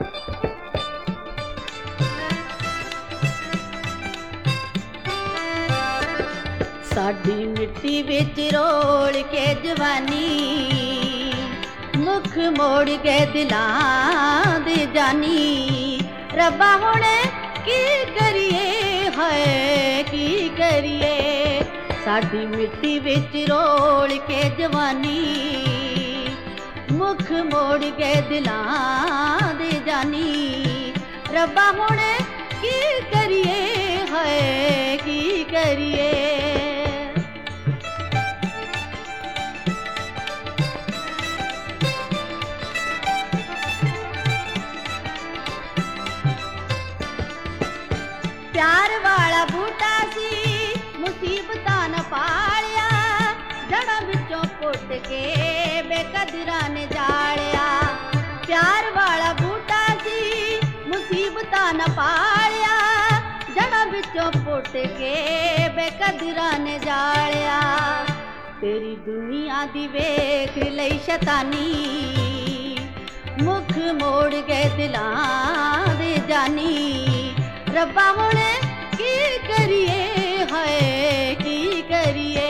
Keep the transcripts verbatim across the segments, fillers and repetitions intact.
साडी मिट्टी which role के जवानी, मुख मोड़ के दिलां दे जानी। रब्बा हुण की करिए, हाय की करिए। साडी मिट्टी विच रोल के जवानी, मुख मोड़ के दिलां दे जानी। रब्बा हुण की करिए, हाय की करिए। प्यार वाला बूटा सी मुसीबतां न पालिया, जड़ां विचों पुट के बेकदरां ने जालिया। प्यार वाला बूटा सी मुसीबतां न पालिया, जड़ां विचों पुट के बेकदरां ने जालिया। तेरी दुनिया दी वेख लई शैतानी, मुख मोड़ के दिलां दे जानी। रब्बा हुण की करिए, हाय की करिए।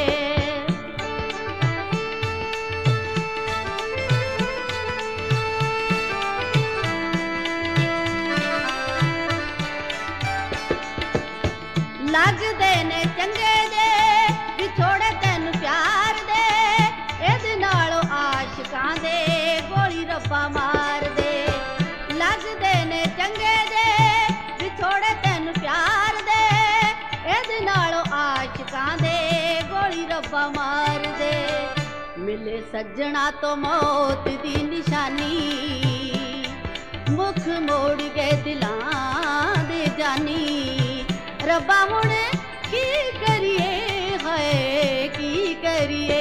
लगदे ने चंगे जे विछोड़े तैनू प्यार दे, इहदे नालों आशिकां दे गोली रब्बा मार दे। लगदे ने चंगे जे विछोड़े तैनू प्यार दे, इहदे नालों आशिकां दे गोली रब्बा मार दे। मिले सज्जणा तो मौत दी निशानी, मुख मोड़ के दिलां दे जानी। रब्बा हुण की करिए, हाय की करिए।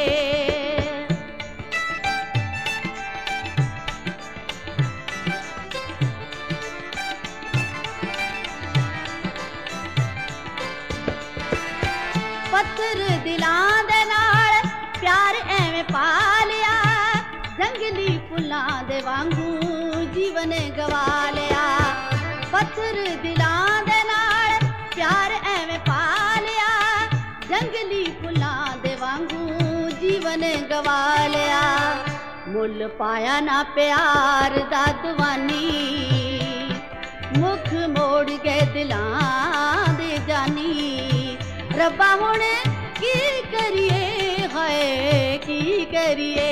पत्थर दिलां दे नाल प्यार एवें पा लिया, जंगली फुल्लां दे वांगू जीवन गवा लिया। पत्थर दिलां दे नाल प्यार एवें पा लिया, जंगली फुल्लां दे वांगू जीवन गवा लिया। मुल पाया ना प्यार दा दवानी, मुख मोड़ के दिलां दे जानी। रब्बा हुण की करिए, हाय की करिए।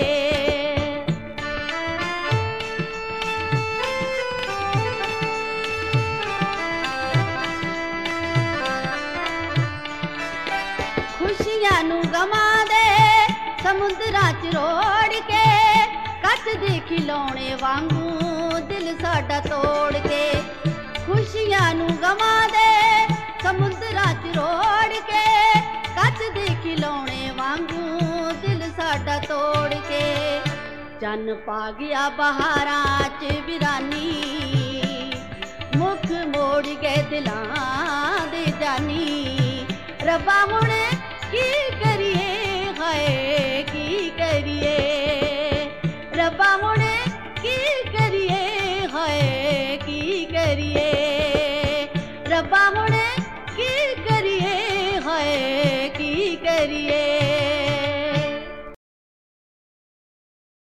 खुशियां नू गमां दे समुंदरां च रोड़ के, कट दे खिलौने वांगू दिल साडा तोड़ के। खुशियां नू गमां दे समुंदरां च रोड़ के, कट दे खिलौने वांगू दिल साडा तोड़ के। चन्न पा गया बहारां च वीरानी, मुख मोड़ के दिलां दे जानी। रब्बा हुण की करिए, हाय की करिए। रब्बा